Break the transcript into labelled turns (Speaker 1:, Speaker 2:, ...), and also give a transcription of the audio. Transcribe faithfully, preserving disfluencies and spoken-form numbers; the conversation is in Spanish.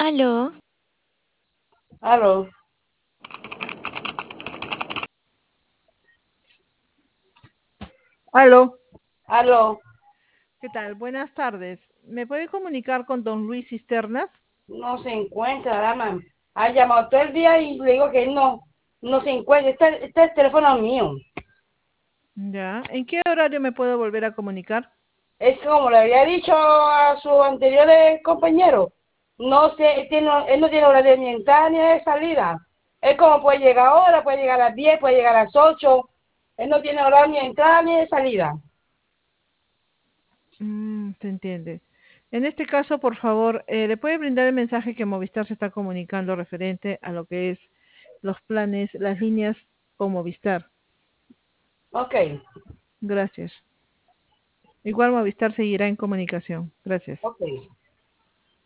Speaker 1: Aló,
Speaker 2: Aló,
Speaker 3: Aló,
Speaker 2: aló,
Speaker 3: ¿qué tal? Buenas tardes. ¿Me puede comunicar con don Luis Cisternas?
Speaker 2: no se encuentra, dama. Ha llamado todo el día y le digo que no, no se encuentra. Este, este es el teléfono mío.
Speaker 3: Ya. ¿En qué horario me puedo volver a comunicar?
Speaker 2: Es que como le había dicho a su anterior compañero, no sé, él, tiene- él no tiene horario ni de entrada ni de salida. Él como puede llegar ahora, puede llegar a las diez, puede llegar a las ocho. Él no tiene horario ni de entrada ni de salida.
Speaker 3: Mm, se entiende. En este caso, por favor, eh, ¿le puede brindar el mensaje que Movistar se está comunicando referente a lo que es los planes, las líneas con Movistar?
Speaker 2: Ok,
Speaker 3: Gracias. Igual Movistar seguirá en comunicación. Gracias.
Speaker 2: ok.